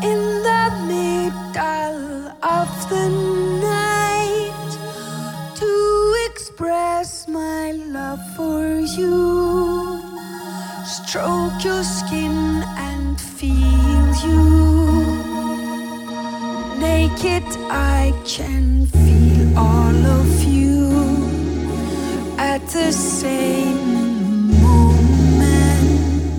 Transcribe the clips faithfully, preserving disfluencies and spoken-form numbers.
In the middle of the night, to express my love for you, stroke your skin and feel you. Naked I can feel all of you at the same moment.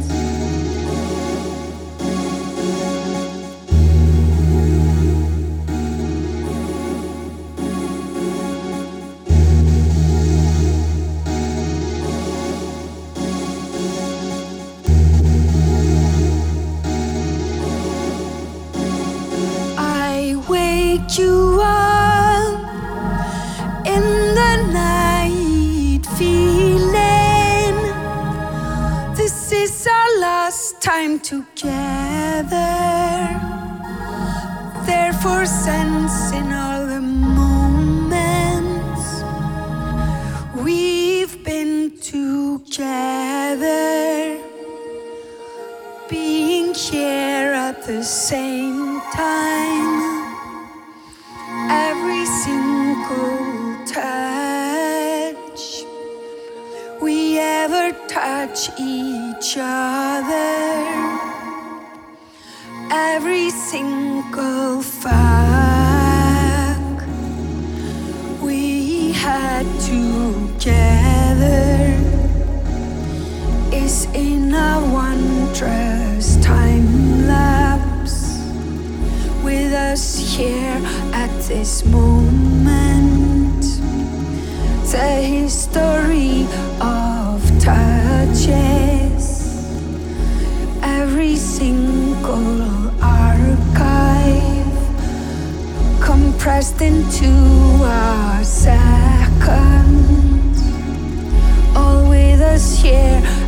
I wake you up in the night, feeling this is our last time together. Therefore, sensing all the moments we've been together, being here at the same time. Every single touch we ever touch each other, every single fuck we had together is in a wondrous time lapse, with us here at this moment. The history of touches, every single archive compressed into a second, all with us here